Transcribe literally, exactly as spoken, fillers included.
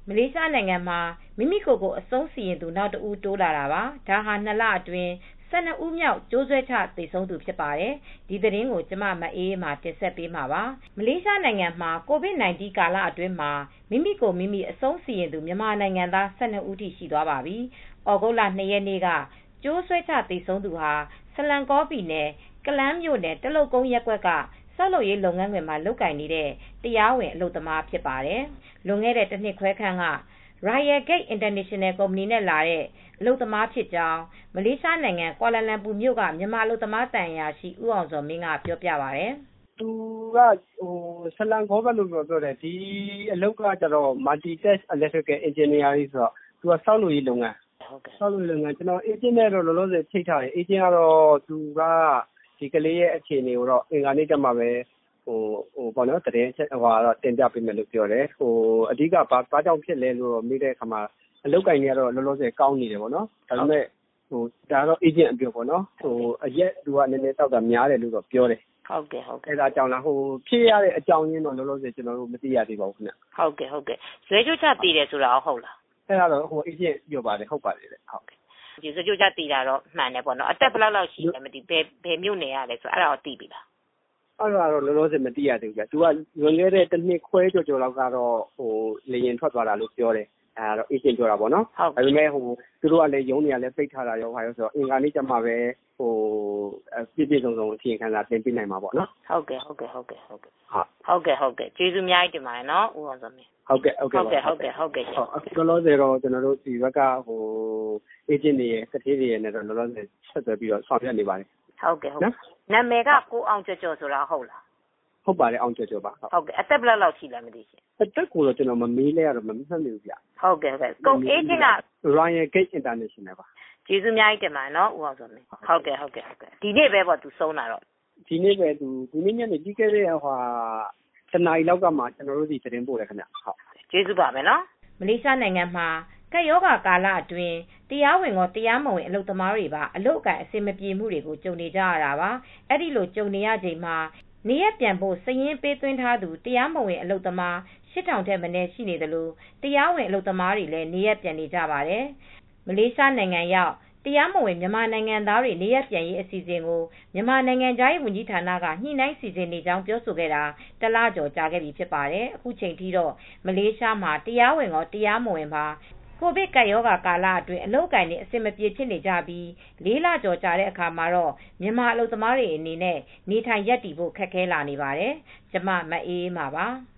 မလေးရှားနိုင်ငံမှာမိမိကိုယ်ကိုအဆုံးစီရင်သူနောက်တဦးတိုးလာတာပါ။ဒါဟာနှစ်လအတွင်းဆယ်နှစ်ဦးမြောက်ကြိုးဆွဲချသေဆုံးသူဖြစ်ပါတယ်။ဒီသတင်းကိုကျမမအေးအေးမာတင်ဆက်ပေးမှာပါ။မလေးရှားနိုင်ငံမှာ ကိုဗစ် ၁၉ ကာလအတွင်းမှာမိမိကိုမိမိအဆုံးစီရင်သူမြန်မာနိုင်ငံသားဆယ်နှစ်ဦးထိရှိသွားပါပြီ။ဩဂုတ်လ နှစ်ရက်နေ့ကကြိုးဆွဲချသေဆုံးသူဟာဆလန်ကောပြည်နယ်ကလန်းမြို့နယ်တလုတ်ကုန်းရပ်ကွက်ကဆောက်လုပ်ရေးလုပ်ငန်းခွင်မှာလုပ်ကိုင်နေတဲ့တရားဝင်အလုပ်သမားဖြစ်ပါတယ်။လွန်ခဲ့တဲ့တစ်နှစ်ခွဲခန့်က Royal Gate International ကုမ္ပဏီနဲ့လာတဲ့အလုပ်သမားဖြစ်ကြောင်းမလေးရှားနိုင်ငံကွာလာလမ်ပူမြို့ကမြန်မာအလုပ်သမားတန်ရာရှိဦးအောင်ဇော်မင်းကပြောပြပါတယ်။သူကဟိုဆလန်ကောဘက်လို့ပြောတယ်ဒီအလုပ်ကကျတော့ Multi Test Electrical Engineering ဆိုတော့သူကဆောက်လုပ်ရေးလုပ်ငန်းဆောက်လုပ်ရေးလုပ်ငန်းကျွန်တော် agent နဲ့တော့လောလောဆယ်ထိထားတယ် agent ကတော့သူကဒီကလေးရဲ့အခြေအနေကိုတော့အင်္ဂါနေ့ကမှပဲဟိုဟိုပေါ့နော်တရင်ချက်ဟိုတော့တင်ပြပေးမယ်လို့ပြောတယ်ဟိုအဓိကဘာဘာကြောင့်ဖြစ်လဲလို့မေးတဲ့အခါမှာအလုပ်ကိုင်တွေကတော့လောလောဆယ်ကောင်းနေတယ်ပေါ့နော်ဒါပေမဲ့ဟိုဒါတော့ agent အပြောပေါ့နော်ဟိုအရက်သူကနည်းနည်းတောက်တာများတယ်လို့တော့ပြောတယ်ဟုတ်ကဲ့ဟုတ်ကဲ့အဲဒါကြောင့်လားဟိုဖြစ်ရတဲ့အကြောင်းရင်းတော့လောလောဆယ်ကျွန်တော်တို့မသိရသေးပါဘူးခင်ဗျဟုတ်ကဲ့ဟုတ်ကဲ့ဇွဲကြိုးချတည်တယ်ဆိုတာဟုတ်လားအဲဒါတော့ဟို agent ပြောပါတယ်ဟုတ်ပါတယ်လေဟုတ်ကဲ့ဒီဇွဲကြိုးချတည်တာတော့မှန်တယ်ပေါ့နော်အသက်ဘယ်လောက်လောက်ရှိလဲမသိဘယ်ဘယ်မြို့နယ်ရလဲဆိုအဲ့ဒါတော့သိပြီလားအဲ့ဒါတော့လောလောဆယ်မသိရသေးဘူးကြာ။ तू ကလွန်ခဲ့တဲ့တစ်နှစ်ခွဲကျော်ကျော်လောက်ကတော့ဟိုလေရင်ထွက်သွားတာလို့ပြောတယ်။အဲ့တော့ agent ပြောတာပေါ့နော်။ဒါပေမဲ့ဟိုသူတို့ကလည်းရုံးနေရလဲပိတ်ထားတာရောဟာရောဆိုတော့အင်္ဂါနေ့ကျမှပဲဟိုပြည့်ပြည့်စုံစုံအချိန်ခန်းလာတင်ပြနိုင်မှာပေါ့နော်။ဟုတ်ကဲ့ဟုတ်ကဲ့ဟုတ်ကဲ့ဟုတ်ကဲ့။ဟုတ်ကဲ့ဟုတ်ကဲ့ကျေးဇူးအများကြီးတင်ပါတယ်နော်ဦးအောင်စောမင်း။ဟုတ်ကဲ့ဟုတ်ကဲ့ဟုတ်ကဲ့ဟုတ်ကဲ့ဟုတ်ကဲ့ဟုတ်အခုလောလောဆယ်တော့ကျွန်တော်တို့ဒီဘက်ကဟို agent တွေရဲ့စတေးတွေရဲ့နဲ့တော့လောလောဆယ်ဆက်သွယ်ပြီးတော့ဆောင်ရွက်နေပါတယ်။ဟုတ်ကဲ့ဟုတ်ကဲ့။နာမည်ကကိုအောင်ကျော်ကျော်ဆိုတာဟုတ်လား။ဟုတ်ပါတယ်အောင်ကျော်ကျော်ပါဟုတ်ကဲ့အသက်ဘယ်လောက်ရှိလဲမသိရှင်အသက်ကိုတော့ကျွန်တော်မမေးလဲရတော့မမှတ်မိဘူးဗျဟုတ်ကဲ့ဟုတ်ကဲ့ကုန် agent က Royal Gate International ပါကျေးဇူးအများကြီးတင်ပါတယ်နော်ဦးအောင်စောမင်းဟုတ်ကဲ့ဟုတ်ကဲ့ဟုတ်ကဲ့ဒီနေ့ပဲပေါ့သူဆုံးတာတော့ဒီနေ့ပဲသူဒီနေ့ညနေပြီးခဲ့တဲ့ဟိုတနားရီလောက်ကမှကျွန်တော်တို့ဒီသတင်းပို့တယ်ခင်ဗျဟုတ်ကျေးဇူးပါမယ်နော်မလေးရှားနိုင်ငံမှာကပ်ရောဂါကာလအတွင်းတရားဝင်ရောတရားမဝင်အလုပ်သမားတွေပါအလုပ်အကန့်အဆင်မပြေမှုတွေကိုကြုံနေကြရတာပါအဲ့ဒီလိုကြုံနေရချိန်မှာနေရပြန်ဖို့စည်ရင်းပေးသွင်းထားသူတရားမဝင်အလုပ်သမားရှစ်ထောင်ထက်မနည်းရှိနေတယ်လို့တရားဝင်အလုပ်သမားတွေလည်းနေရပြန်နေကြပါတယ်မလေးရှားနိုင်ငံရောက်တရားမဝင်မြန်မာနိုင်ငံသားတွေနေရပြန်ရေးအစီအစဉ်ကိုမြန်မာနိုင်ငံသားရေးဝန်ကြီးဌာနကညှိနှိုင်းစီစဉ်နေကြောင်းပြောဆိုခဲ့တာတလကျော်ကြာခဲ့ပြီဖြစ်ပါတယ်အခုချိန်ထိတော့မလေးရှားမှာတရားဝင်ရောတရားမဝင်ပါကိုဗစ်ကပ်ရောဂါကာလအတွင်းအလုပ်ကိုင်တွေအဆင်မပြေဖြစ်နေကြပြီးလေးလကျော်ကြာတဲ့အခါမှာတော့မြန်မာအလုပ်သမားတွေအနေနဲ့နေထိုင်ရပ်တည်ဖို့ခက်ခဲလာနေပါတယ်။ကျမမအေးအေးပါပါ။